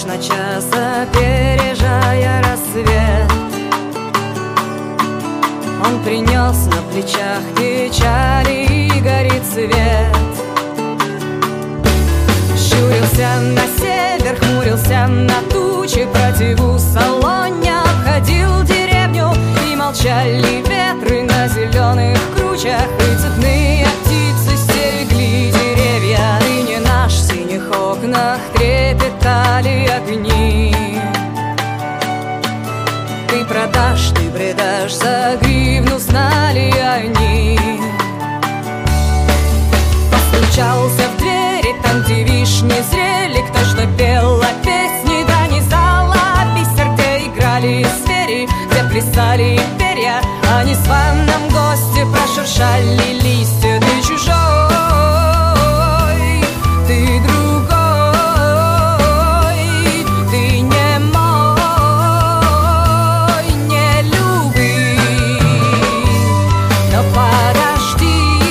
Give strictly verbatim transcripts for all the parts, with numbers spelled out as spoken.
на час, опережая рассвет. Он принес на плечах печали и горит свет. Щурился на север, хмурился на тучи, противу салоня обходил деревню, и молчали ветры на зеленых кручах, и цветные птицы стерегли деревья. И не наш в синих окнах трепетали огни. Ты продашь, ты предашь, за гривну знали они. Постучался в двери, там, где вишни зрели, кто что пел, а песни донизала, бисер, где играли звери, где плясали перья, а незваном госте прошуршали листья. Ты чужой, ты другой, ты не мой, не любви, но подожди.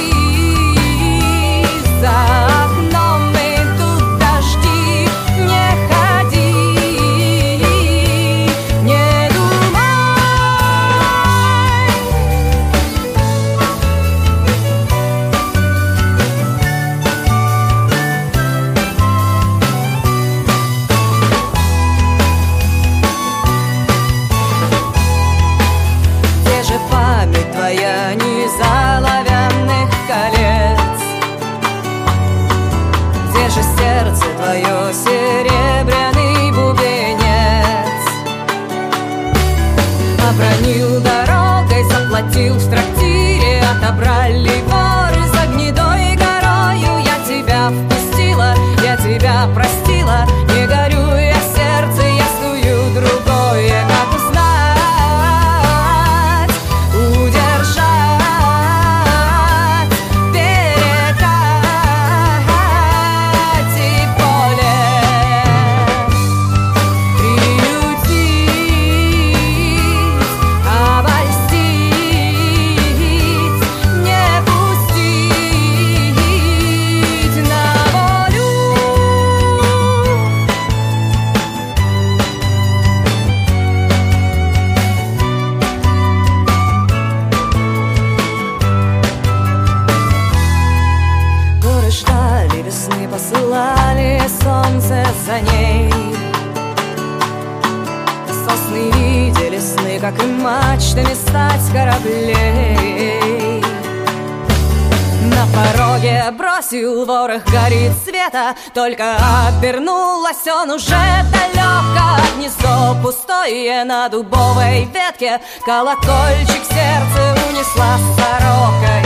Сердце твое, серебряный бубенец. Обронил дорогой, заплатил в трактире, отобрали воры за гнедой горою. Я тебя впустила, я тебя простила, не горю я в сердце, я сую другое. Как узнать, удержать, посылали солнце за ней. Сосны видели сны, как и мачтами стать кораблей. На пороге бросил ворох горит света, только обернулась он уже далеко. Гнездо пустое на дубовой ветке, колокольчик сердце унесла сорока.